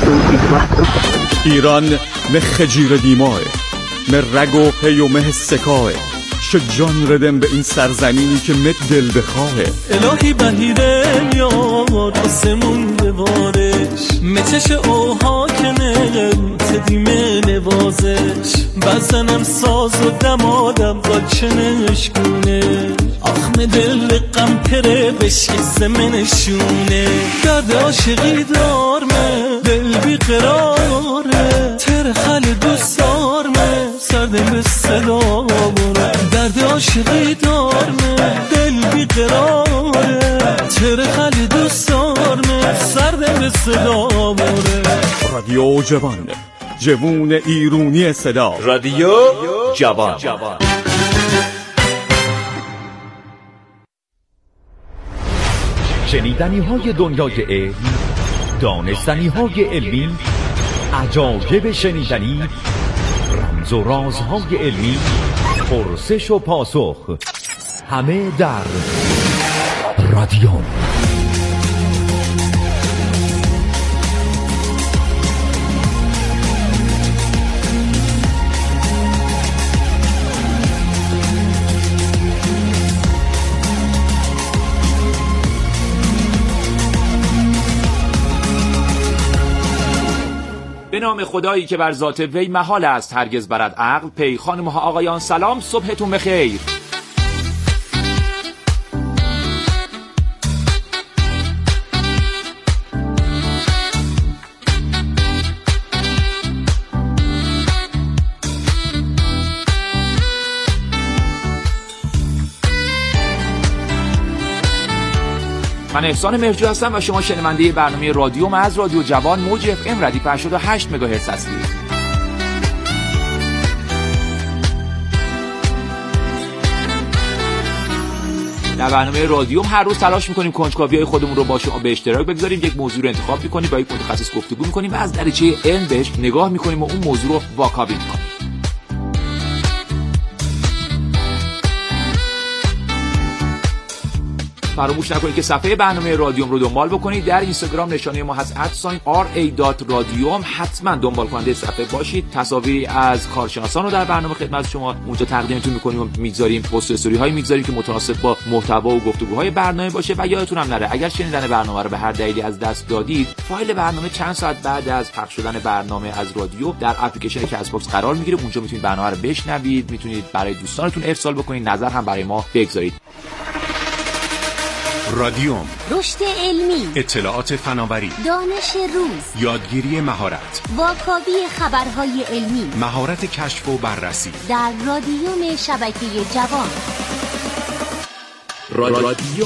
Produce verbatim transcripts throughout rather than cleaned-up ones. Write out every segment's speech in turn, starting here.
ایران مخ جیر دیماه مه رگ و پی و مه سکاه شجان ردم به این سرزمینی که مت دل بخواه الهی بهیره یار آسمون بوارش مچش اوها کنه تدیمه نوازش بزنم ساز و دمادم قاچنش گونه آخم دل غم پره بشی زمنشونه درد عاشقی دارمه دل بی قراره ترخل دوست دارمه سردم به صدا باره درد عاشقی دارمه دل بی قراره ترخل دوست دارمه سردم به صدا باره رادیو جوان جوون ایرونی صدا رادیو جوان. شنیدنی های دنیای علم، دانستنی های علمی، عجایب شنیدنی، رمز و رازهای علمی، پرسش و پاسخ، همه در رادیو. به نام خدایی که بر ذات وی محال است هرگز برد عقل. پی خانم ها آقایان سلام، صبحتون بخیر. من احسان مهرجو هستم و شما شنونده برنامه رادیوم از رادیو جوان موج اف ام ردیف هشتاد و هشت مگاهرتز هستید. در برنامه رادیوم هر روز تلاش می‌کنیم کنجکاوی‌های خودمون رو با شما به اشتراک بگذاریم، یک موضوع رو انتخاب می‌کنیم، با یک متخصص گفتگو می‌کنیم و از دریچه علم بهش نگاه می‌کنیم و اون موضوع رو واکاوی می‌کنیم. فراموش نکنید که صفحه برنامه رادیوم رو دنبال بکنید. در اینستاگرام نشانه ما هست ات ساین آر ای دات رادیوم. حتما دنبال کننده صفحه باشید. تصاویری از کارشناسان رو در برنامه خدمت شما اونجا تقدیمتون می‌کنیم و می‌گذاریم، پست استوری هایی می‌گذاریم که متناسب با محتوا و گفتگوهای برنامه باشه. و یادتون هم نره اگر شنیدن برنامه رو به هر دلیلی از دست دادید، فایل برنامه چند ساعت بعد از پخش شدن برنامه از رادیو در اپلیکیشن کست باکس قرار می‌گیره. اونجا می‌تونید برنامه رو بشنوید، می‌تونید برای دوستانتون ارسال بکنید، نظر هم برای ما بگذارید. رادیوم، رشد علمی، اطلاعات فناوری، دانش روز، یادگیری مهارت، واکاوی خبرهای علمی، مهارت کشف و بررسی در رادیوم شبکه جوان. رادیو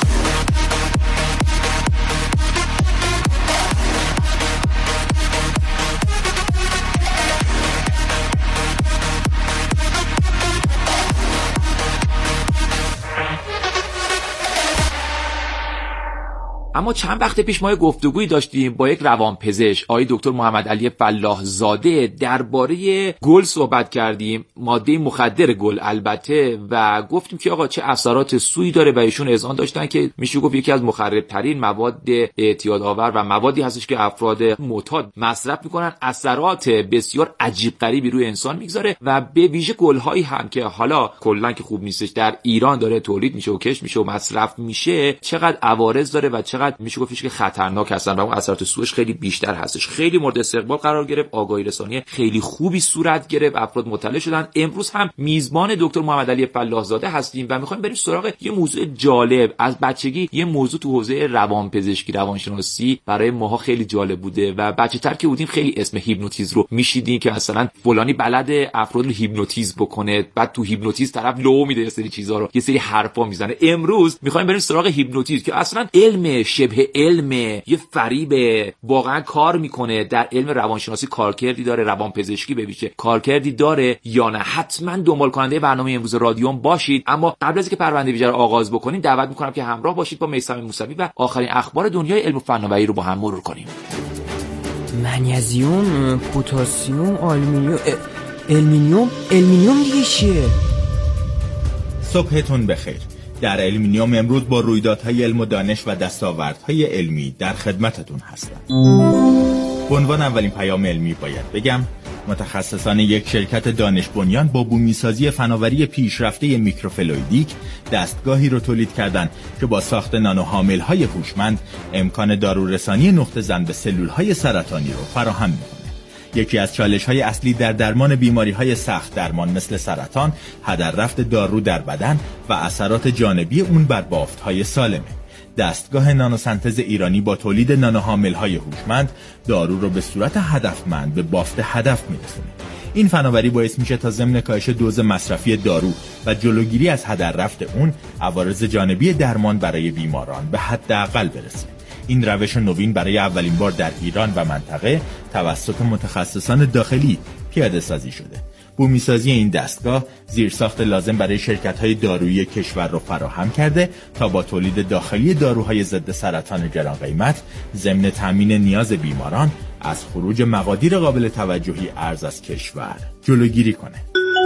اما چند وقت پیش ما یک گفتگویی داشتیم با یک روانپزشک آقای دکتر محمد علی فلاح زاده درباره گل صحبت کردیم، ماده مخدر گل البته، و گفتیم که آقا چه اثرات سوئی داره و ایشون اذعان داشتن که میشه گفت یکی از مخرب‌ترین مواد اعتیادآور و موادی هستش که افراد معتاد مصرف میکنن، اثرات بسیار عجیب غریبی روی انسان میگذاره و به ویژه گل‌هایی هم که حالا کلا که خوب نیستش در ایران داره تولید میشه و کشف میشه و مصرف میشه، چقدر عوارض داره و چقدر میشه گفتش که خطرناک هستن و اون اثرات سوءش خیلی بیشتر هستش. خیلی مورد استقبال قرار گرفت، آگاهی رسانی خیلی خوبی صورت گرفت، افراد مطلع شدن. امروز هم میزبان دکتر محمد علی فلاح زاده هستیم و میخوایم بریم سراغ یه موضوع جالب. از بچگی یه موضوع تو حوزه روانپزشکی روانشناسی برای ماها خیلی جالب بوده و بچه‌تر که بودیم خیلی اسم هیپنوتیزم رو میشیدیم که مثلا فلانی بلد افراد رو هیپنوتیزم بکنه، بعد تو هیپنوتیزم طرف لو میده، یه سری چیزا رو، یه سری حرفا میزنه. امروز میخوایم بریم سراغ هیپنوتیزم که اصلا علم شبه علم، یه فریب، واقعا کار میکنه، در علم روانشناسی کارکردی داره، روانپزشکی به ویژه کارکردی داره یا نه؟ حتما دنبال کننده برنامه امروز رادیوم باشید. اما قبل از اینکه پرونده ویژه رو آغاز بکنیم دعوت میکنم که همراه باشید با میثم موسوی و آخرین اخبار دنیای علم و فناوری رو با هم مرور کنیم. منیزیم، پتاسیم، آلومینیوم، المینیوم، المینیوم دیگه چیه؟ صبحتون بخیر. در المینیوم امروز با رویدادهای علم و دانش و دستاوردهای علمی در خدمتتون هستم. به عنوان اولین پیام علمی باید بگم متخصصان یک شرکت دانش بنیان با بومیسازی فناوری پیشرفته میکروفلویدیک دستگاهی رو تولید کردند که با ساخت نانوحامل‌های هوشمند امکان دارورسانی نقطه زن به سلول‌های سرطانی رو فراهم می‌کنه. یکی از چالش‌های اصلی در درمان بیماری‌های سخت درمان مثل سرطان، هدر رفت دارو در بدن و اثرات جانبی اون بر بافت‌های سالمه. دستگاه نانوسنتز ایرانی با تولید نانوحامل‌های هوشمند دارو رو به صورت هدفمند به بافت هدف میرسونه. این فناوری باعث میشه تا ضمن کاهش دوز مصرفی دارو و جلوگیری از هدر رفت اون، عوارض جانبی درمان برای بیماران به حداقل برسه. این روش نوین برای اولین بار در ایران و منطقه توسط متخصصان داخلی پیاده سازی شده. بومیسازی این دستگاه زیرساخت لازم برای شرکت‌های دارویی کشور را فراهم کرده تا با تولید داخلی داروهای ضد سرطان گران قیمت ضمن تامین نیاز بیماران از خروج مقادیر قابل توجهی ارز از کشور جلوگیری کنه.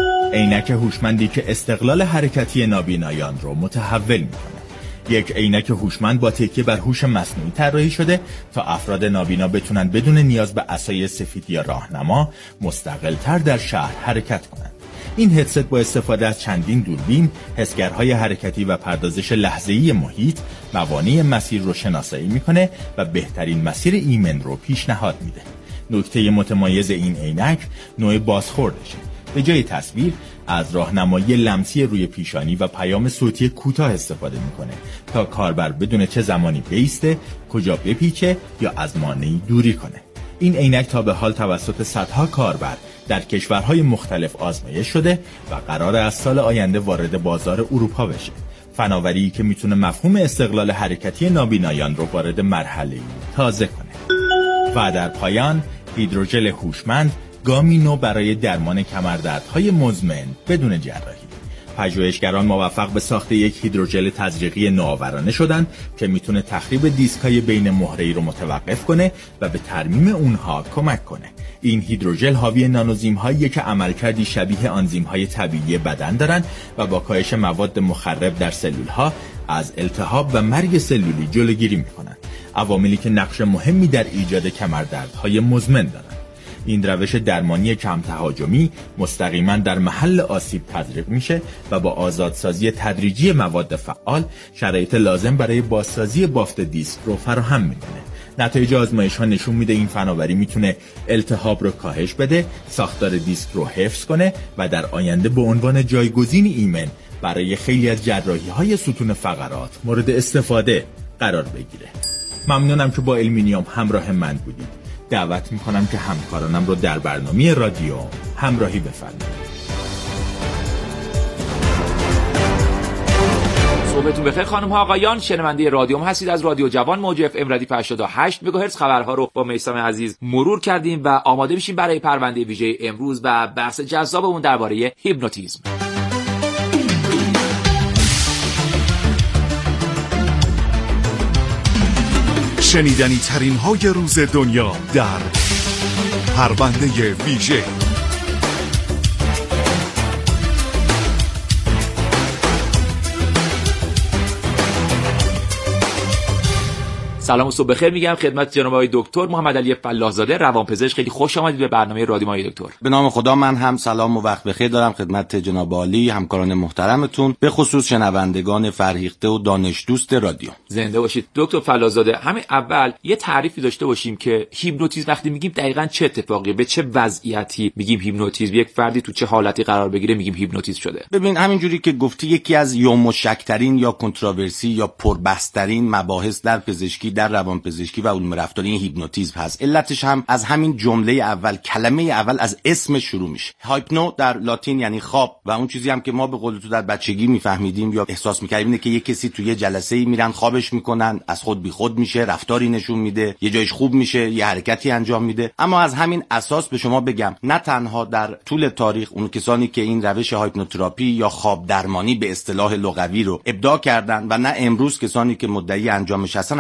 عینک هوشمندی که استقلال حرکتی نابینایان رو متحول می‌کنه. یک عینک هوشمند با تکیه بر هوش مصنوعی طراحی شده تا افراد نابینا بتونن بدون نیاز به عصای سفید یا راهنما مستقل‌تر در شهر حرکت کنند. این هدست با استفاده از چندین دوربین، حسگرهای حرکتی و پردازش لحظه‌ای محیط، موانع مسیر رو شناسایی میکنه و بهترین مسیر ایمن رو پیشنهاد میده. نکته متمایز این عینک نوع بازخوردشه. به جای تصویر از راهنمایی لمسی روی پیشانی و پیام صوتی کوتاه استفاده میکنه تا کاربر بدون چه زمانی بیسته، کجا بپیچه یا از مانعی دوری کنه. این عینک تا به حال توسط صدها کاربر در کشورهای مختلف آزمایش شده و قراره از سال آینده وارد بازار اروپا بشه. فناوری که میتونه مفهوم استقلال حرکتی نابینایان رو وارد مرحله‌ای تازه کنه. و در پایان هیدروژل هوشمند گامی نو برای درمان کمردردهای مزمن بدون جراحی. پژوهشگران موفق به ساخت یک هیدروژل تزریقی نوآورانه شدند که میتونه تخریب دیسکای بین مهره‌ای رو متوقف کنه و به ترمیم اونها کمک کنه. این هیدروژل حاوی نانوزیم‌هایی که عملکردی شبیه آنزیم‌های طبیعی بدن دارن و با کاهش مواد مخرب در سلول‌ها از التهاب و مرگ سلولی جلوگیری میکنن. عواملی که نقش مهمی در ایجاد کمردردهای مزمن دارن. این روش درمانی کم تهاجمی مستقیما در محل آسیب تزریق میشه و با آزادسازی تدریجی مواد فعال شرایط لازم برای بازسازی بافت دیسک رو فراهم میکنه. نتایج آزمایش ها نشون میده این فناوری میتونه التهاب رو کاهش بده، ساختار دیسک رو حفظ کنه و در آینده به عنوان جایگزین ایمن برای خیلی از جراحی های ستون فقرات مورد استفاده قرار بگیره. ممنونم که با المینیوم همراه من بودید. دعوت میکنم که همکارانم رو در برنامه رادیو همراهی بفرمایید. صبحتون بخیر خانم ها آقایان، شنونده رادیوم هستید. از رادیو جوان موج اف ام ردیف هشتاد و هشت مگاهرتز خبرها رو با میثم عزیز مرور کردیم و آماده میشیم برای پرونده ویژه امروز و بحث جذابمون درباره هیپنوتیزم. شنیدنی ترین های روز دنیا در پرونده ویژه. سلام و صبح بخیر میگم خدمت جناب آقای دکتر محمد علی فلاح زاده روانپزشک. خیلی خوش آمدید به برنامه رادیو آقای دکتر. به نام خدا من هم سلام و وقت بخیر دارم خدمت جناب عالی، همکاران محترمتون، به خصوص شنوندگان فرهیخته و دانش دوست رادیو. زنده باشید دکتر فلاح زاده. همین اول یه تعریفی داشته باشیم که هیپنوتیزم وقتی میگیم دقیقاً چه اتفاقی، به چه وضعیتی میگیم هیپنوتیزم، یک فردی تو چه حالتی قرار بگیره میگیم هیپنوتیزم شده. ببین همینجوری که گفتی یکی از یوم و شک‌ترین یا کنتروورسی یا پربحث‌ترین مباحث در پزشکی، در روانپزشکی و علوم رفتاری این هیپنوتیزم هست. علتش هم از همین جمله اول، کلمه اول از اسم شروع میشه. هایپنو در لاتین یعنی خواب و اون چیزی هم که ما به قول تو در بچگی میفهمیدیم یا احساس میکردیم اینه که یه کسی توی جلسه‌ای میرن خوابش میکنن، از خود بی خود میشه، رفتاری نشون میده، یه جایش خوب میشه، یه حرکتی انجام میده. اما از همین اساس به شما بگم نه تنها در طول تاریخ اون کسانی که این روش هایپنوتراپی یا خواب درمانی به اصطلاح لغوی رو ابداع کردن و نه امروز کسانی که مدعی انجامش هستن اصلا صحبت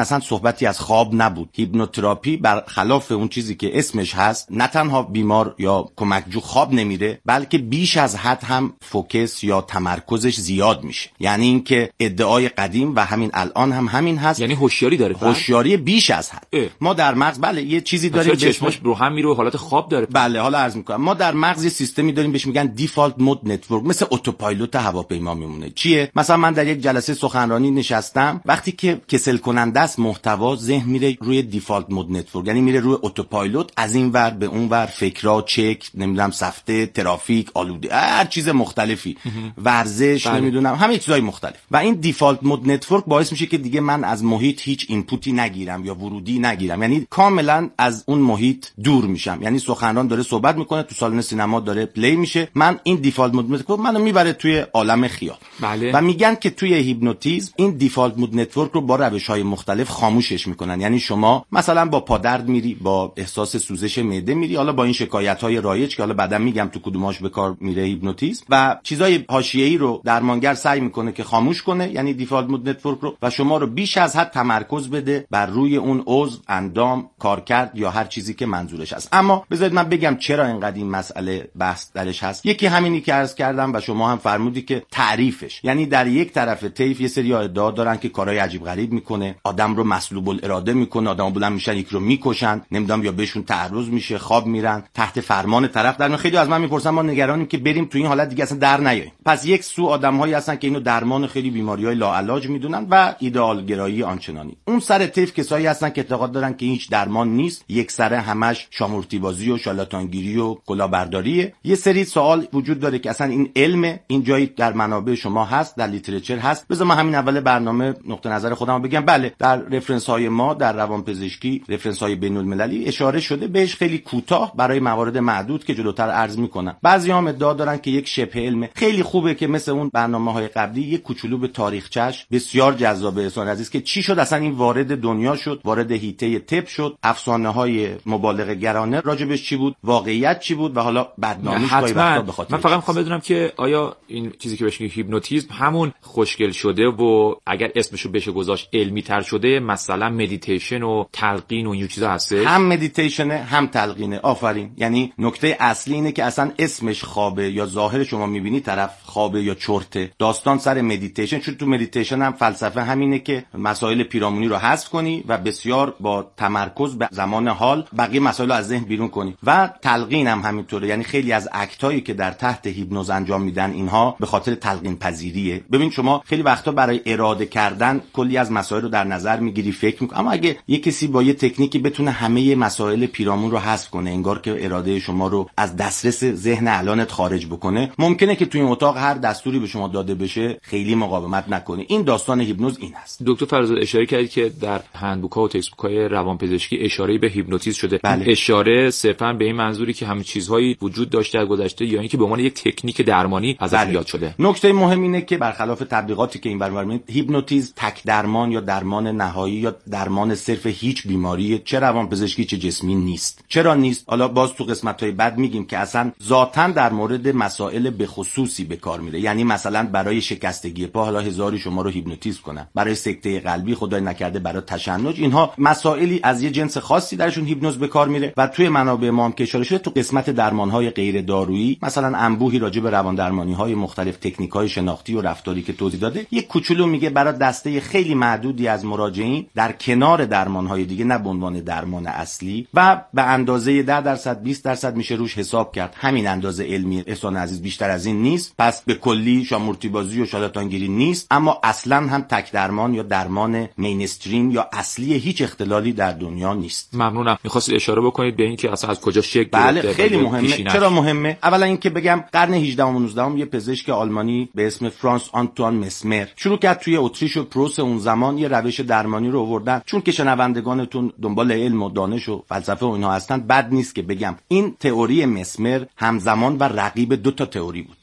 صحبتی از خواب نبود. هیپنوتراپی برخلاف اون چیزی که اسمش هست، نه تنها بیمار یا کمکجو خواب نمیره، بلکه بیش از حد هم فوکس یا تمرکزش زیاد میشه. یعنی اینکه ادعای قدیم و همین الان هم همین هست، یعنی هوشیاری داره، هوشیاری بیش از حد. اه. ما در مغز بله یه چیزی داریم چشمش رو هم میره، حالت خواب داره. بله حالا عرض میکنم ما در مغز یه سیستمی داریم بهش میگن دیفالت مود نتورک، مثل اتوپایلوت هواپیما میمونه. چیه؟ مثلا من در یک جلسه سخنرانی نشستم، وقتی که کسل کننده است محتوا، ذهن میره روی دیفالت مود نتورک، یعنی میره روی اتوپایلوت، از این ور به اون ور فکرا، چک، نمیدونم سفته، ترافیک، آلوده، هر چیز مختلفی، ورزش، بله. نمیدونم همه چیزای مختلف. و این دیفالت مود نتورک باعث میشه که دیگه من از محیط هیچ اینپوتی نگیرم یا ورودی نگیرم، یعنی کاملا از اون محیط دور میشم. یعنی سخنران داره صحبت میکنه، تو سالن سینما داره پلی میشه، من این دیفالت مود نتورک منو میبره توی عالم خیال. بله. و میگن که توی هیپنوتیزم این دیفالت مود نتورک رو با روش‌های مختلف خاموشش میکنن. یعنی شما مثلا با پادرد میری، با احساس سوزش معده میری، حالا با این شکایت‌های رایج که حالا بعدا میگم تو کدوماش به کار میره هیپنوتیزم، و چیزای حاشیه‌ای رو درمانگر سعی میکنه که خاموش کنه، یعنی دیفالت مود نتورک رو، و شما رو بیش از حد تمرکز بده بر روی اون عضو، اندام، کارکرد یا هر چیزی که منظورش هست. اما بذارید من بگم چرا اینقدر این مسئله بحث درش هست. یکی همینی که عرض کردم و شما هم فرمودی که تعریفش، یعنی در یک طرف طیف یه سری ادعا دارن که کارهای عجیب غریب میکنه، آدم رو مسلوب الاراده میکنه، آدمو بلند میشن یک رو میکشن، نمیدونم یا بهشون تعرض میشه، خواب میرن، تحت فرمان طرف. در خیلی از من میپرسن ما نگرانیم که بریم تو این حالت دیگه اصلا در نیاییم. پس یک سو آدم‌هایی هستن که اینو درمان خیلی بیماری‌های لاعلاج میدونن و ایدئال گرایی آنچنانی. اون سر طیف کسایی هستن که اعتقاد دارن که هیچ درمان نیست، یک سره همش شامورتی بازی و شالاتانگیری و کلاهبرداریه. یه سری سوال وجود داره که اصلا این علم این جایی در منابع شما هست، در لیترچر هست. بذار من همین اول برنامه نقطه نظر خودمو بگم. بله در رفرنس های ما در روانپزشکی، رفرنس های بین المللی اشاره شده بهش خیلی کوتاه برای موارد معدود که جلوتر عرض میکنم. بعضی‌ها ادعا دارن که یک شبه علم خیلی خوبه که مثل اون برنامه‌های قبلی یک کوچولو به تاریخچش بسیار جذاب احسان عزیز که چی شد اصلا این وارد دنیا شد، وارد حیطه طب شد، افسانه‌های مبالغه گرانه راجبش چی بود، واقعیت چی بود و حالا بدنامیش گاهی وقتا به خاطر. من فقط می‌خوام بدونم که آیا این چیزی که بهش میگه هیپنوتیزم همون خوشگل شده و اگر اسمشو بشه گذاشت علمی تر شده، مثلا مدیتیشن و تلقین و این چیزا هست؟ هم مدیتیشنه هم تلقینه. آفرین. یعنی نکته اصلی اینه که اصلا اسمش خوابه یا ظاهر شما می‌بینی طرف خوابه یا چرته. داستان سر مدیتیشن، چون تو مدیتیشن هم فلسفه همینه که مسائل پیرامونی رو حذف کنی و بسیار با تمرکز به زمان حال بقیه مسائل رو از ذهن بیرون کنی. و تلقین هم همینطوره. یعنی خیلی از اکتایی که در تحت هیپنوز انجام میدن اینها به خاطر تلقین پذیریه. ببین شما خیلی وقتا برای اراده کردن کلی از مسائل رو در نظر میگیری، فکر میکنی، اما اگه یه کسی با یه تکنیکی بتونه همه مسائل پیرامون رو حذف کنه، انگار که اراده شما رو از دسترس ذهن الانت خارج بکنه، ممکنه که تو این اتاق هر دستوری به شما داده بشه خیلی مقاومت نکنی. این داستان هیپنوز این هست. دکتر فرزاد اشاره کردید که در هندبوک‌ها و تکستبوک‌های روانپزشکی اشاره به هیپنوتیزم شده. بله. اشاره صرفاً به این منظوری که همین چیزهایی وجود داشته در گذشته یا اینکه به عنوان یک تکنیک درمانی ازش بله. یاد شده. نکته مهم اینه که برخلاف تبلیغاتی که این برابر می‌بینید، هیپنوتیزم تک درمان یا درمان نهایی یا درمان صرف هیچ بیماری چه روانپزشکی چه جسمی نیست. چرا نیست؟ حالا باز تو قسمت‌های بعد میگیم که اصلا ذاتاً در مورد مسائل به خصوصی به کار میره. یعنی مثلا برای شکستگی پا حالا هزاری شما رو هیپنوتیزم کنن، برای سکته قلبی خدای نکرده برای تشنج، اینها مسائلی از یه جنس خاصی درشون هیپنوز به کار میره. و توی منابع ما هم که اشاره شده تو قسمت درمان‌های غیر دارویی مثلا انبوهی راجع به روان درمانی‌های مختلف، تکنیک‌های شناختی و رفتاری که توضیح داده، یک کوچولو میگه برای دسته خیلی معدودی از مراجعین در کنار درمان‌های دیگه، نه به عنوان درمان اصلی و به اندازه ده درصد بیست درصد میشه روش حساب کرد. همین اندازه علمی احسان عزیز، بیشتر از این نیست. پس به کلی شامورتی بازی و شالاتانگیری نیست، اما اصلا هم تک درمان یا درمان مینستریم یا اصلی هیچ اختلالی در دنیا نیست. ممنونم. می‌خواستید اشاره بکنید به این که اصلا از کجا شکل گرفته. بله خیلی مهمه. چرا مهمه؟ اولا اینکه بگم قرن هجدهم و نوزدهم یه پزشک آلمانی به اسم فرانس آنتوان مسمر شروع کرد توی اتریش و پروس اون زمان یه روش درمانی رو آوردن. چون که شنوندگانتون دنبال علم و دانش و فلسفه و اینها هستن، بد نیست که بگم این تئوری مسمر همزمان و رقیب دو تا تئوری بود.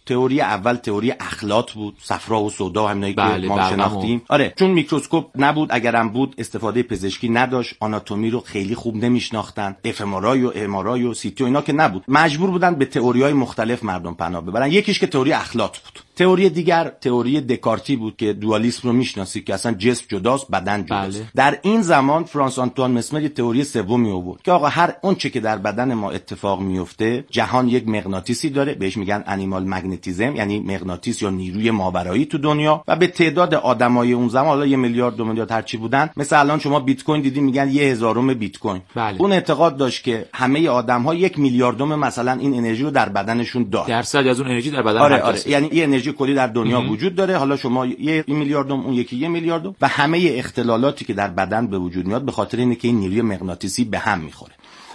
تئوری اول تئوری اخلاط بود، صفرا و سودا و همینایی بله که ما شناختیم. آره چون میکروسکوپ نبود، اگرم بود استفاده پزشکی نداشت، آناتومی رو خیلی خوب نمیشناختن، اف ام آر آی و ام آر آی و سی تی و اینا که نبود، مجبور بودن به تئوری‌های مختلف مردم پناه ببرن. یکیش که تئوری اخلاط بود. تئوری دیگر تئوری دکارتی بود که دوالیسم رو میشناسی که اصلا جسم جداست بدن جداست. بله. در این زمان فرانس آنتوان مسمر یه تئوری سومی آورد که آقا هر اون چه که در بدن ما اتفاق میفته، جهان یک مغناطیسی داره بهش میگن انیمال مگنتیزم، یعنی مغناطیس یا نیروی ماورایی تو دنیا، و به تعداد آدمای اون زمان حالا یه میلیارد دو میلیارد هر چی بودن، مثلا الان شما بیت کوین دیدین میگن یه هزارم بیت کوین. بله. اون اعتقاد داشت که همه آدم‌ها یک میلیاردم مثلا این انرژی رو در بدنشون داره. درصد از اون انرژی در بدن آره آره. یعنی یه انرژی کلی در دنیا ام. وجود داره، حالا شما یه میلیاردم اون یکی یه میلیاردم، و همه اختلالاتی که در بدن به وجود میاد به خاطر اینه که این نیروی مغناطیسی به هم میخوره.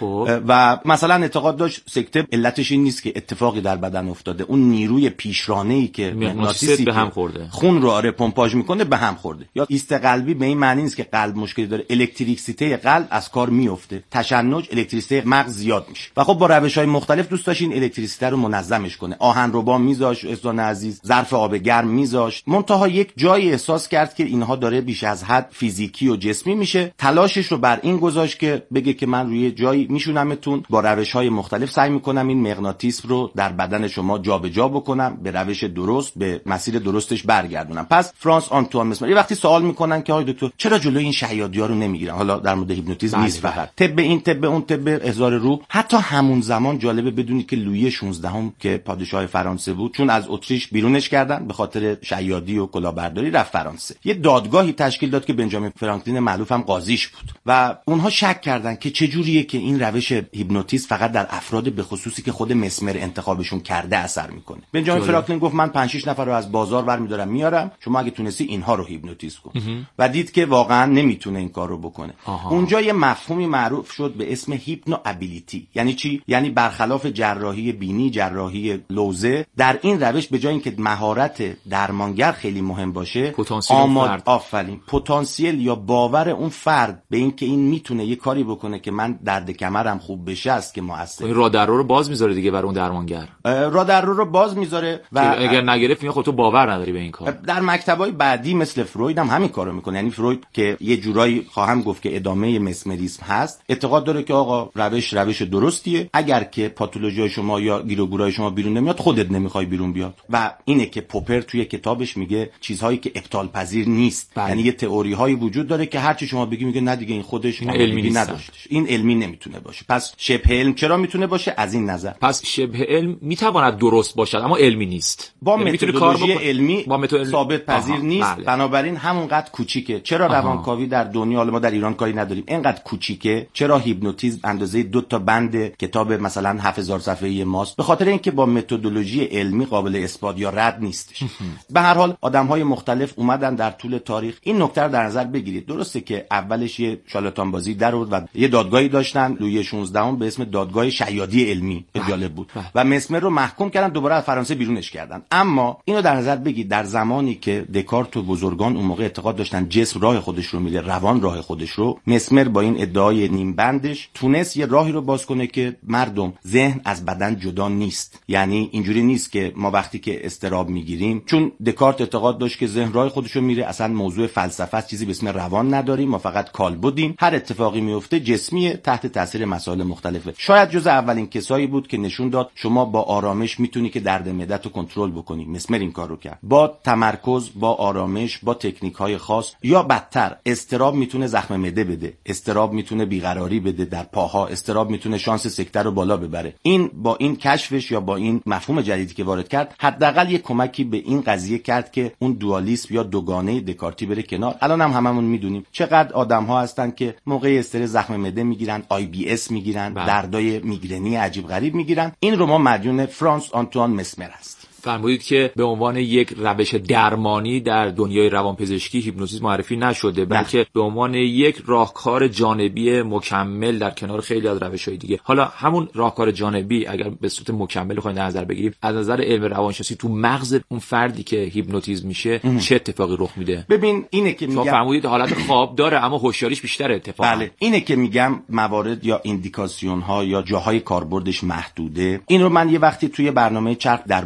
و مثلا اعتقاد داشت سکته علتش این نیست که اتفاقی در بدن افتاده، اون نیروی پیشرانه‌ای که مغناطیسی به هم خورده، خون رو آره پمپاژ میکنه به هم خورده. یا ایست قلبی به این معنی نیست که قلب مشکلی داره، الکتریسیته قلب از کار میفته، تشنج الکتریسیته مغز زیاد میشه. و خب با روش‌های مختلف دوست داشت این الکتریسیته رو منظمش کنه. آهنربا میذاش استان عزیز، ظرف آب گرم میذاش، منتها یک جایی احساس کرد که اینها داره بیش از حد فیزیکی و جسمی میشه، تلاشش رو بر این گذاشت که بگه که من روی جایی میشونمتون، با روش‌های مختلف سعی میکنم این مغناطیس رو در بدن شما جابجا بکنم، به روش درست به مسیر درستش برگردونم. پس فرانس آنتوان مسمر یه وقتی سوال میکنن که آقای دکتر چرا جلوی این شیادی‌ها رو نمیگیرن؟ حالا در مورد هیپنوتیزم نیست فقط، طب این طب اون طب احضار روح. حتی همون زمان جالبه بدونید که لویی شانزدهم که پادشاه فرانسه بود، چون از اتریش بیرونش کردن به خاطر شیادی و کلاهبرداری، رفت فرانسه. یه دادگاهی تشکیل داد که بنجامین فرانکلین معروف هم قاضیش بود و اونها شک کردن که چه جوریه که این روش هیپنوتیزم فقط در افراد به خصوصی که خود مسمر انتخابشون کرده اثر میکنه. بنجامین فرانکلین گفت من پنج شش نفر رو از بازار برمی‌دارم میارم، شما اگه تونستی اینها رو هیپنوتیزم کن. و دید که واقعا نمیتونه این کار رو بکنه. آها. اونجا یه مفهومی معروف شد به اسم هیپنو ابیلیتی. یعنی چی؟ یعنی برخلاف جراحی بینی، جراحی لوزه، در این روش به جای اینکه مهارت درمانگر خیلی مهم باشه، آماد آفرین پتانسیل یا باور اون فرد به این که این میتونه یه کاری بکنه که من درد کمرم خوب بشه است که مؤثر. این راه در رو باز میذاره دیگه برای اون درمانگر. راه در رو باز میذاره و اگر نگرفت میگه خب تو باور نداری به این کار. در مکتبای بعدی مثل فروید هم همین کارو میکنه. یعنی فروید که یه جورایی خواهم گفت که ادامه مسمریسم هست، اعتقاد داره که آقا روش روش درستیه، اگر که پاتولوژی شما یا گیروگورای شما بیرون نمیاد خودت نمیخوای بیرون بیاد. و اینه که پوپر توی کتابش میگه چیزهایی که ابطال پذیر نیست. بله. یعنی یه تئوری هایی وجود داره که هر چی شما بگی میگه نه دیگه این خودش این علمی نداشتش، این علمی نمیتونه باشه. پس شبه علم چرا میتونه باشه؟ از این نظر پس شبه علم میتواند درست باشد اما علمی نیست، با یعنی متدولوژی علمی با متد... ثابت پذیر آها. نیست. بله. بنابراین همونقدر کوچیکه. چرا آها. روانکاوی در دنیا، حالا ما در ایران کاری نداریم، اینقدر کوچیکه؟ چرا هیپنوتیزم اندازه دو تا بند کتاب مثلا هفت هزار صفحه‌ای ماست؟ به خاطر اینکه با متدولوژی علمی قابل اثبات یا رد نیستش. به هر حال آدم‌های مختلف اومدن در طول تاریخ این نکته رو در نظر بگیرید. درسته که اولش یه شالاتان بازی در بود و یه دادگاهی داشتن لویی شانزدهم به اسم دادگاه شیادی علمی، جالب بود، و مسمر رو محکوم کردن، دوباره از فرانسه بیرونش کردن. اما اینو در نظر بگید در زمانی که دکارت و بزرگان اون موقع اعتقاد داشتن جسم راه خودش رو میره، روان راه خودش رو، مسمر با این ادعای نیم بندش تونست یه راهی رو باز کنه که مردم ذهن از بدن جدا نیست. یعنی اینجوری نیست که ما وقتی که استراب میگیریم، چون دکارت اعتقاد داشت که ذهن راه خودش رو میره، اصلا موضوع فلسفه است، چیزی به اسم روان نداریم، ما فقط کالبدیم، هر اتفاقی میفته جسمیه تحت تاثیر مسائل مختلفه. شاید جز اولین کسایی بود که نشون داد شما با آرامش میتونی که درد معدت رو کنترل بکنی. مسمر این کار رو کرد. با تمرکز، با آرامش، با تکنیک‌های خاص، یا بدتر استراب میتونه زخم معده بده، استراب میتونه بیقراری بده در پاها، استراب میتونه شانس سکته رو بالا ببره. این با این کشفش یا با این مفهوم جدیدی که وارد کرد حداقل یک کمکی به این قضیه کرد که اون دوالیسم یا دوگانه دکارتی بره کنار. الان هم هممون میدونیم چقدر آدم‌ها هستن که موقع استرس زخم معده میگیرن، آی بی اس میگیرن، دردای میگرنی عجیب غریب میگیرن. این رو ما مدیون فرانس آنتوان مسمر است. فرمودید که به عنوان یک روش درمانی در دنیای روانپزشکی هیپنوتیزم معرفی نشده، بلکه به عنوان یک راهکار جانبی مکمل در کنار خیلی از روش‌های دیگه. حالا همون راهکار جانبی اگر به صورت مکمل بخواید در نظر بگیریم، از نظر علم روانشناسی تو مغز اون فردی که هیپنوتیزم میشه ام. چه اتفاقی رخ میده؟ ببین اینه که میگم فرمودید حالت خواب داره اما هوشیاریش بیشتر اتفاقا. بله، اینه که میگم موارد یا ایندیکاسیون ها یا جاهای کاربردش محدوده. این رو من یه وقتی توی برنامه چرخ در مورد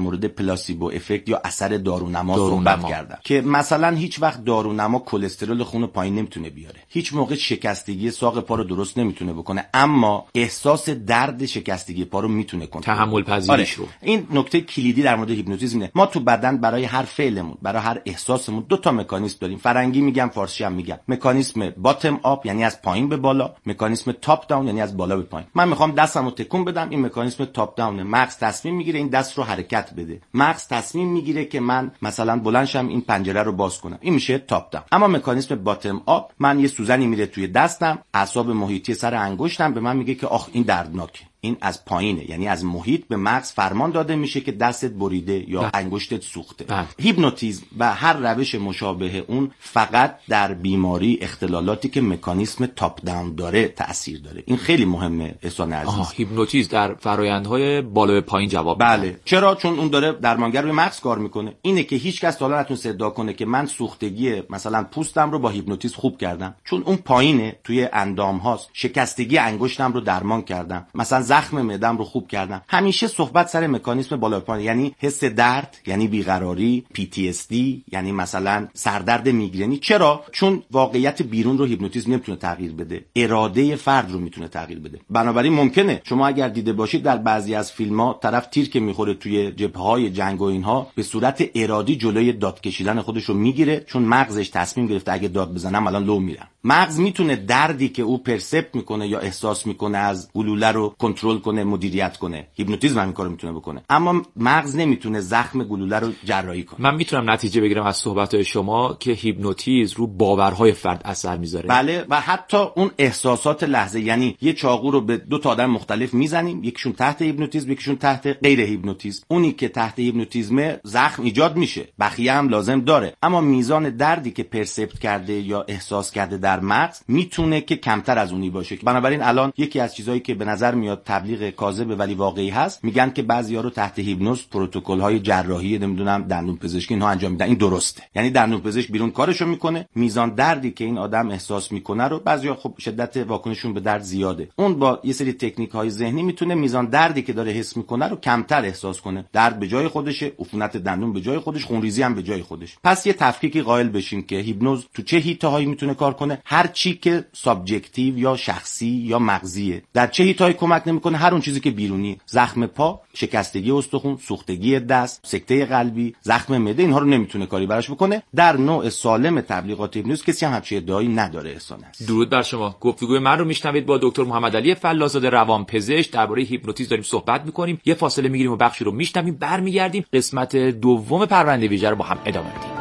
پلاسیبو افکت یا اثر دارونما صحبت کردم که مثلا هیچ وقت دارونما کلسترول خون رو پایین نمیتونه بیاره، هیچ موقع شکستگی ساق پا رو درست نمیتونه بکنه، اما احساس درد شکستگی پا رو میتونه کنه، تحمل پذیریش رو. این نکته کلیدی در مورد هیپنوتیزم اینه. ما تو بدن برای هر فعلمون، برای هر احساسمون دو تا مکانیزم داریم. فرنگی میگم، فارسی هم میگم. مکانیزم باتم آپ یعنی از پایین به بالا، مکانیزم تاپ داون یعنی از بالا به پایین. من میخوام دستمو تکون بدم، این مکانیزم تاپ داون. مغز تصمیم میگیره این دست رو حرکت بده. مغز تصمیم میگیره که من مثلا بلند شم این پنجره رو باز کنم. این میشه تاپ داون. اما مکانیزم باتم آپ، من یه سوزنی میره توی دستم، اعصاب محیطی سر انگشتم به من میگه که آخ این دردناکه. این از پایینه، یعنی از محیط به مغز فرمان داده میشه که دستت بریده یا انگشتت سوخته. هیپنوتیزم و هر روش مشابه اون فقط در بیماری اختلالاتی که مکانیزم تاپ داون داره تأثیر داره. این خیلی مهمه احسان عزیز. آها، هیپنوتیزم در فرآیندهای بالا به پایین جواب میده. بله. چرا؟ چون اون داره درمانگر روی مغز کار میکنه. اینه که هیچ کس حالا نتونه ادعا کنه که من سوختگی مثلا پوستم رو با هیپنوتیزم خوب کردم، چون اون پایینه، توی اندام هاست. شکستگی انگشتم رو درمان کردم، مثلا زخم معده‌ام رو خوب کردم. همیشه صحبت سر مکانیزم بالا پایین، یعنی حس درد، یعنی بیقراری، پی تی اس دی، یعنی مثلا سردرد میگرنی. چرا؟ چون واقعیت بیرون رو هیپنوتیزم نمیتونه تغییر بده، اراده فرد رو میتونه تغییر بده. بنابراین ممکنه شما اگر دیده باشید در بعضی از فیلم‌ها طرف تیر که میخوره توی جبهه‌های جنگ و اینها به صورت ارادی جلوی داد کشیدن خودش رو میگیره، چون مغزش تصمیم گرفته اگه داد بزنم الان لو میرم. مغز میتونه دردی که او پرسپت میکنه یا احساس میکنه از گلوله رو کنترل کنه، مدیریت کنه. هیپنوتیزم همین کارو میتونه بکنه، اما مغز نمیتونه زخم گلوله رو جراحی کنه. من میتونم نتیجه بگیرم از صحبت‌های شما که هیپنوتیزم رو باورهای فرد اثر میذاره. بله، و حتی اون احساسات لحظه، یعنی یه چاقو رو به دو تا آدم مختلف میزنیم، یکیشون تحت هیپنوتیزم، یکیشون تحت غیر هیپنوتیزم. اونی که تحت هیپنوتیزم زخم ایجاد میشه، بخیه هم لازم داره، اما میزان دردی که پرسپت کرده یا احساس کرده در مغز میتونه که کمتر از اونی باشه. بنابراین الان یکی از چیزایی که به نظر میاد تبلیغ کاذب ولی واقعی هست، میگن که بعضیا رو تحت هیپنوز پروتکل‌های جراحی نمیدونم دندون پزشکی اینها انجام میدن. این درسته، یعنی دندون پزشک بیرون کارشو میکنه، میزان دردی که این آدم احساس میکنه رو، بعضیا خب شدت واکنششون به درد زیاده، اون با یه سری تکنیک‌های ذهنی میتونه میزان دردی که داره حس میکنه رو کمتر احساس کنه. درد به جای خودشه، عفونت دندون به جای خودش، خونریزی هم به جای خودش. پس یه تفکیکی قائل بشیم که هیپنوز تو چه حیطه‌هایی میتونه کار کنه. هر چی که سابجکتیو یا شخصی یا مغزیه در چه حیطه‌ای کمک نمیکنه. هر اون چیزی که بیرونی، زخم پا، شکستگی استخوان، سوختگی دست، سکته قلبی، زخم معده، اینها رو نمیتونه کاری براش بکنه. در نوع سالم تبلیغات هیپنوز کسی هم همچین ادعایی نداره. احسان است. درود بر شما. گفتگوی من رو میشنوید با دکتر محمدعلی فلاح‌زاده روانپزشک. درباره هیپنوتیزم داریم صحبت میکنیم. یه فاصله میگیریم و بخشی رو میشنویم، برمیگردیم قسمت دوم پرونده ویژه رو با هم ادامه میدیم.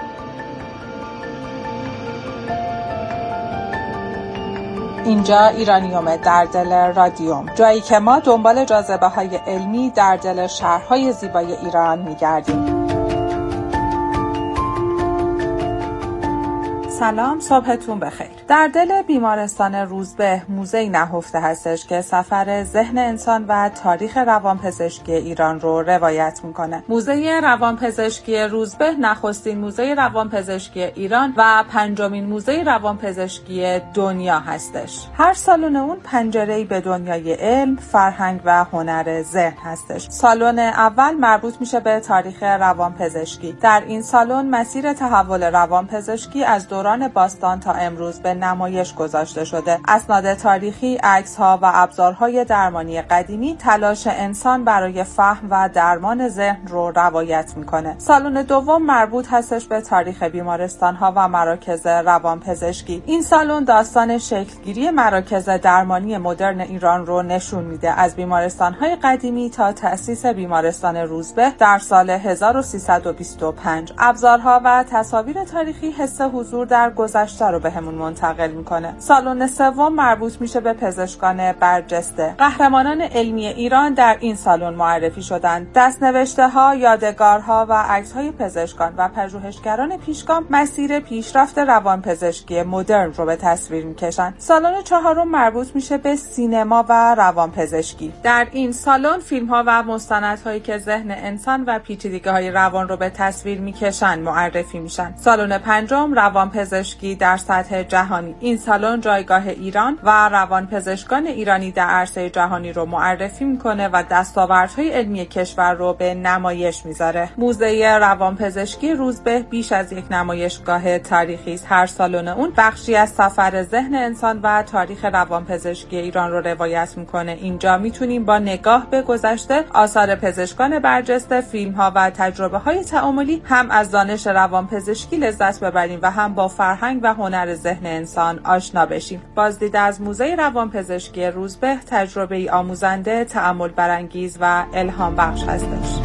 اینجا ایرانیوم در دل رادیوم، جایی که ما دنبال جاذبه های علمی در دل شهرهای زیبای ایران میگردیم. سلام، صبحتون بخیر. در دل بیمارستان روزبه موزه‌ای نهفته هستش که سفر ذهن انسان و تاریخ روانپزشکی ایران رو روایت میکنه. موزه روانپزشکی روزبه نخستین موزه روانپزشکی ایران و پنجمین موزه روانپزشکی دنیا هستش. هر سالن اون پنجره‌ای به دنیای علم، فرهنگ و هنر ذهن هستش. سالن اول مربوط میشه به تاریخ روانپزشکی. در این سالن مسیر تحول روانپزشکی از دوران باستان تا امروز به نمایش گذاشته شده. اسناد تاریخی، عکس‌ها و ابزارهای درمانی قدیمی تلاش انسان برای فهم و درمان ذهن رو روایت میکنه. سالن دوم مربوط هستش به تاریخ بیمارستان‌ها و مراکز روانپزشکی. این سالن داستان شکلگیری مراکز درمانی مدرن ایران رو نشون میده، از بیمارستان‌های قدیمی تا تأسیس بیمارستان روزبه در سال هزار و سیصد و بیست و پنج. ابزارها و تصاویر تاریخی حس حضور در گذشته رو بهمون منتقل میکنه. سالن سوم مربوط میشه به پزشکان برجسته. قهرمانان علمی ایران در این سالن معرفی شدند. دستنوشته‌ها، یادگارها و عکس‌های پزشکان و پژوهشگران پیشگام مسیر پیشرفت روانپزشکی مدرن رو به تصویر میکشن. سالن چهارم مربوط میشه به سینما و روانپزشکی. در این سالن فیلم‌ها و مستندهایی که ذهن انسان و پیچیدگی‌های روان رو به تصویر میکشن معرفی میشن. سالن پنجم روانپزشکی در سطح جهانی جهانی. این سالن جایگاه ایران و روانپزشکان ایرانی در عرصه جهانی رو معرفی میکنه و دستاوردهای علمی کشور رو به نمایش میذاره. موزه روانپزشکی روزبه بیش از یک نمایشگاه تاریخی است. هر سالن اون بخشی از سفر ذهن انسان و تاریخ روانپزشکی ایران رو روایت میکنه. اینجا میتونیم با نگاه به گذشته، آثار پزشکان برجسته، فیلم‌ها و تجربه‌های تأملی هم از دانش روانپزشکی لذت ببریم و هم با فرهنگ و هنر ذهن انسان آشنا بشیم. بازدید از موزه روانپزشکی روزبه تجربه‌ای آموزنده، تأمل برانگیز و الهام بخش هستش.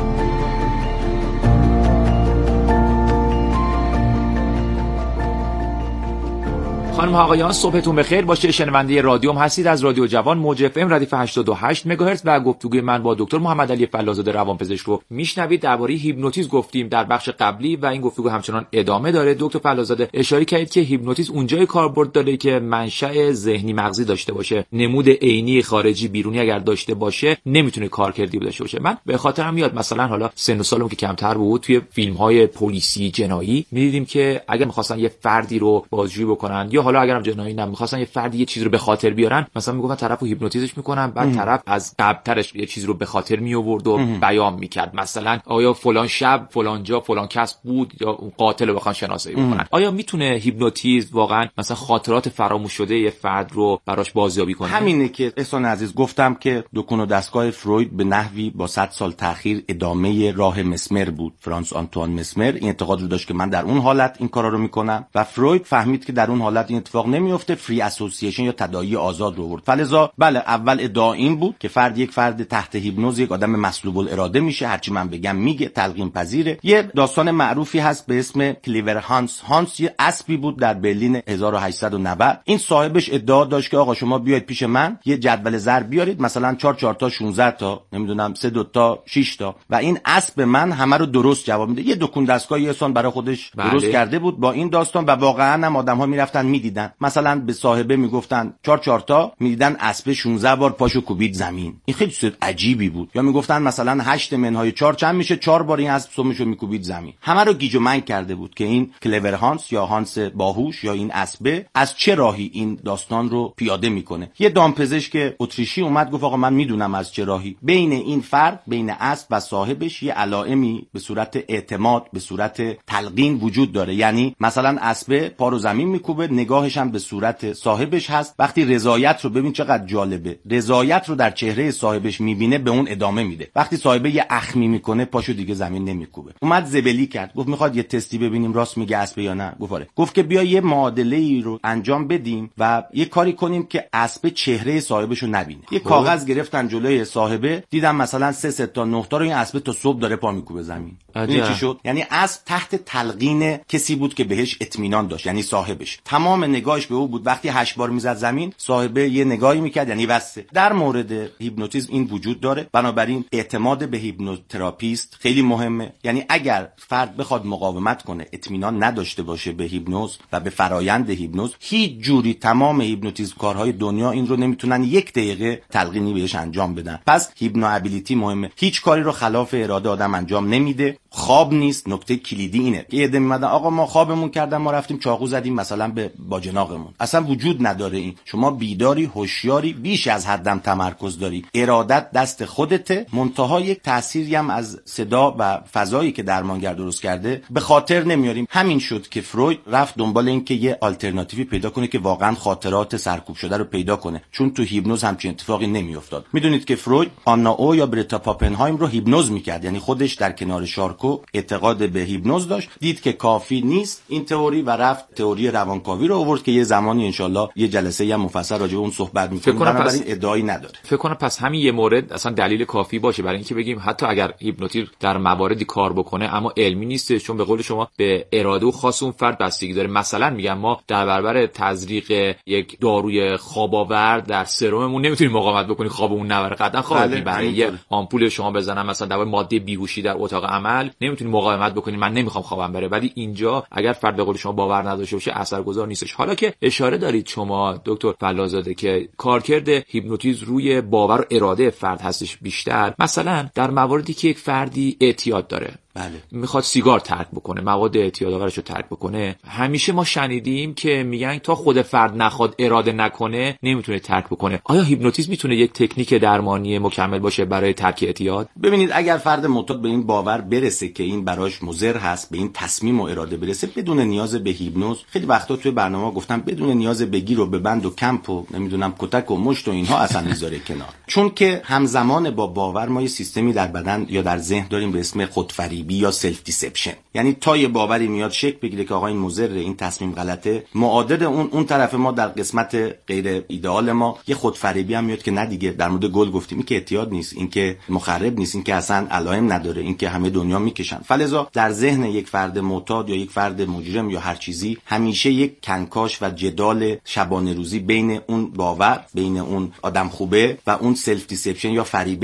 خانم ها آقایان، صبحتون بخیر باشه. شنونده رادیوم هستید از رادیو جوان موج اف ام ردیف هشتاد و هشت مگاهرتز و گفتگوی من با دکتر محمد علی فلاح‌زاده روانپزشک رو میشنوید. درباره هیپنوتیزم گفتیم در بخش قبلی و این گفتگو همچنان ادامه داره. دکتر فلاح‌زاده اشاره کردید که هیپنوتیزم اونجای کاربرد داره که منشأ ذهنی مغزی داشته باشه، نمود عینی خارجی بیرونی اگر داشته باشه نمیتونه کارکردی داشته باشه. من به خاطرم میاد مثلا حالا سن و سالم که کمتر بود، توی فیلم‌های پلیسی جنایی می‌دیدیم که اگر می‌خواستن یه فردی رو بازجویی بکنن یا حالا اگرم جنایی نمی‌خواستن یه فردی یه چیز رو به خاطر بیارن، مثلا میگفتن طرفو هیپنوتیزش میکنن، بعد ام. طرف از قبل‌ترش یه چیز رو به خاطر می آورد و ام. بیان میکرد، مثلا آیا فلان شب فلان جا فلان کس بود یا اون قاتل رو بخوان شناسایی بکنن. آیا میتونه هیپنوتیزم واقعا مثلا خاطرات فراموش شده یه فرد رو براش بازیابی کنه؟ همینه که احسان عزیز گفتم که دکون و دستگاه فروید به نحوی با صد سال تأخیر ادامه راه مسمر بود. فرانس آنتوان مسمر این اعتقاد رو داشت که من در اون حالت این کارا رو میکنم و فروید فهمید که در اون حالت این اتفاق نمیفته، فری اسوسییشن یا تداعی آزاد رو آورد. فلذا بله اول ادعا این بود که فرد یک فرد تحت هیپنوز یک آدم مسلوب الاراده میشه، هرچی من بگم میگه، تلقین پذیره. یه داستان معروفی هست به اسم کلیور هانس. هانس یه اسبی بود در برلین هزار و هشتصد و نود. این صاحبش ادعا داشت که آقا شما بیاید پیش من یه جدول ضرب بیارید، مثلا چهار چهار تا شانزده تا نمیدونم سه دو تا شش تا، و این اسب من همه رو درست جواب میده. یه دکون دستگاه احسان برای خودش بله. درست کرده بود با این داستان و واقعا هم آدم‌ها میرفتن میدیدن، مثلا به صاحبه میگفتن چهار چهار تا، میدیدن اسب شانزده بار پاشو کوبید زمین. این خیلی چیز عجیبی بود. یا میگفتن مثلا هشت منهای چهار چند میشه، چهار بار این اسب سمشو میکوبید زمین. همه رو گیج و منگ کرده بود که این کلور هانس یا هانس باهوش یا این اسبه از چه راهی این داستان رو پیاده میکنه. یه دامپزشک اتریشی اومد گفت آقا من میدونم از چه راهی. بین این فرد، بین اسب و صاحبش یه علائمی به صورت اعتماد، به صورت تلقین وجود داره. یعنی مثلا اسبه پا رو زمین میکوبه، نگاهش هم به صورت صاحبش هست. وقتی رضایت رو ببین چقدر جالبه، رضایت رو در چهره صاحبش میبینه به اون ادامه میده. وقتی صاحبه یه اخمی میکنه پاشو دیگه زمین نمیکوبه. اومد زبلی کرد، گفت میخواد یه تستی ببینیم راست میگه اسب یا نه. گفت آره. گفت که بیا یه معادله‌ای رو انجام بدیم و یه کاری کنیم که اسب چهره صاحبش رو نبینه. یه کاغذ گرفتن جلوی صاحبه، دیدم مثلا سه سه تا نه تا رو این اسب تا صبح داره پا میکوبه زمین. این چی شد؟ یعنی اسب تحت تلقین کسی بود که بهش اطمینان داشت، یعنی صاحبش. تمام نگاهش به او بود. وقتی هشت بار میزد زمین، صاحبه یه نگاهی میکرد یعنی بسه. در مورد هیپنوتیزم این وجود داره. بنابراین اعتماد به هیپنوتراپیست خیلی مهمه. یعنی اگر فرد بخواد مقاومت کنه، اطمینان نداشته باشه به هیپنوز و به فرایند هیپنوز، هیچ جوری تمام هیپنوتیزم کارهای دنیا این رو نمیتونن یک دقیقه تلقینی بهش انجام بدن. پس هیپنو ابیلیتی مهمه. هیچ کاری رو خلاف اراده آدم انجام نمیده. خواب نیست. نکته کلیدی اینه. یه عده میمدن آقا ما خوابمون کردن، ما رفتیم چاقو زدیم مثلا به باجناقمون. اصلا وجود نداره این. شما بیداری، هوشیاری، بیش از حدم تمرکز داری. ارادت دست خودته. منتها یک تأثیری هم از صدا و فضایی که درمانگر درست کرده به خاطر نمیاریم. همین شد که فروید رفت دنبال این که یه آلترناتیوی پیدا کنه که واقعا خاطرات سرکوب شده رو پیدا کنه، چون تو هیپنوز همچین اتفاقی نمیافتاد. میدونید که فروید آنا او یا برتا پاپنهایم رو هیپنوز میکرد، یعنی خودش در کنار شارکو اعتقاد به هیپنوز داشت، دید که کافی نیست این تئوری و رفت تئوری روانکاوی رو آورد که یه زمانی انشالله یه جلسه هم مفصل راجع به اون صحبت می‌کنیم. بنابراین ادعایی نداره. فکر کنم پس همین یه مورد اصلا دلیل کافی باشه برای اینکه بگیم حتی اگر هیپنوتیزم در مواردی کار بکنه اما علمی نیست، چون به قول شما به اراده و خاص اون فرد بستگی داره. مثلا میگم ما در برابر تزریق یک داروی خواب آور در سرممون نمیتونیم مقاومت بکنیم خوابمون نبره، قطعا خواب میبره. یه آمپول شما بزنم مثلا در ماده بیهوشی در اتاق عمل نمیتونیم مقاومت بکنیم، من نمیخوام خوابم بره. ولی اینجا اگر فرد به قول شما باور نداشته باشه اثرگذار نیستش. حالا که اشاره دارید شما دکتر فلاح‌زاده که کارکرد هیپنوتیزم روی باور و اراده فرد هستش بیشتر، مثلا در مواردی که یک فردی اعتیاد داره بله. میخواد سیگار ترک بکنه، مواد اعتیادآورش رو ترک بکنه، همیشه ما شنیدیم که میگن تا خود فرد نخواد اراده نکنه نمیتونه ترک بکنه. آیا هیپنوتیزم میتونه یک تکنیک درمانی مکمل باشه برای ترک اعتیاد؟ ببینید اگر فرد معتاد به این باور برسه که این براش مضر هست، به این تصمیم و اراده برسه بدون نیاز به هیپنوز، خیلی وقتا توی برنامه گفتم بدون نیاز به گیر و به بند و کمپ و نمیدونم کتک و مشت و اینها اصلا میذاره کنار، چون که همزمان با باور ما یه سیستمی در بدن یا در ذهن داریم به اسم خودفریبی یا سلف دیسپشن. یعنی تا یه باوری میاد شک بگیره که آقا این مضره، این تصمیم غلطه، معادل اون اون طرف ما در قسمت غیر ایدئال ما یه خودفریبی هم میاد که نه دیگه در مورد گل گفتیم این که اعتیاد نیست، این که مخرب نیست، این که اصلا علائم نداره، این که همه دنیا میکشن. فلذا در ذهن یک فرد معتاد یا یک فرد مجرم یا هر چیزی همیشه یک کنکاش و جدال شبانه روزی بین اون باور، بین اون آدم خوبه و اون سلف دیسپشن یا فریبه